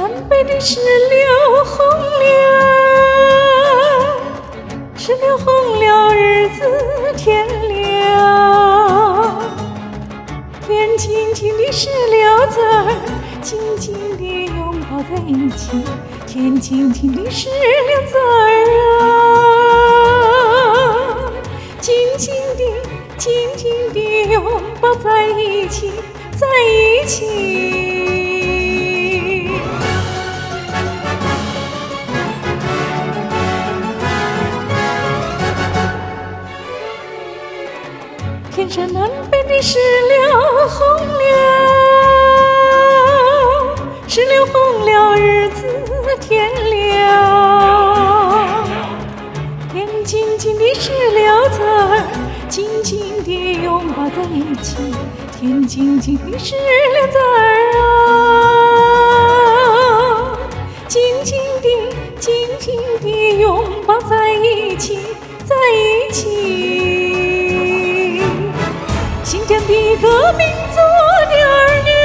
南北的石榴红了，石榴红了，日子甜了。甜津津的石榴籽儿，紧紧地拥抱在一起。甜津津的石榴籽儿啊，紧紧地拥抱在一起，在一起。天山南北的石榴红了，石榴红了，日子甜了。甜津津的石榴籽儿，紧紧地拥抱在一起。甜津津的石榴籽儿啊，紧紧地拥抱在一起，在一起。新疆的革命做的2年，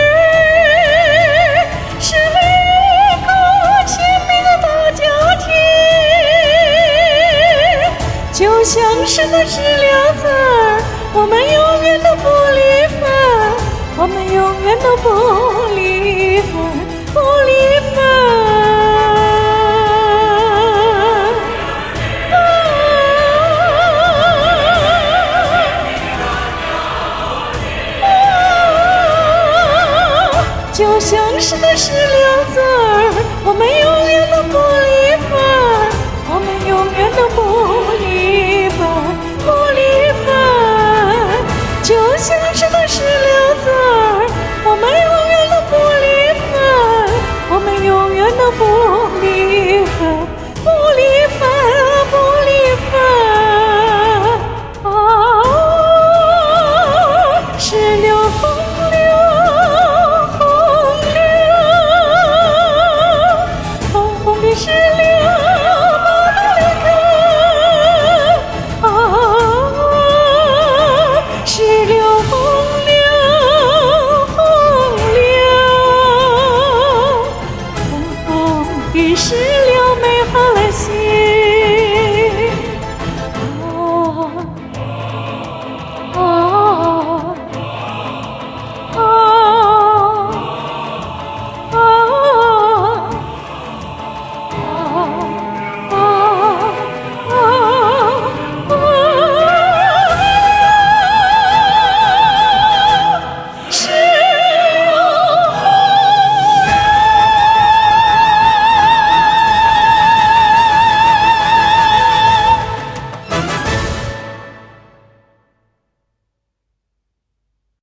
是一个鲜明的大家庭，就像是那石榴籽儿，我们永远都不离分，我们永远都不离分，不离分。就像是那石榴籽儿，我们永远